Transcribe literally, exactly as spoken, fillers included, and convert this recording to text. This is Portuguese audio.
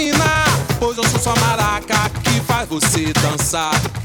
mina, pois eu sou sua maraca que faz você dançar.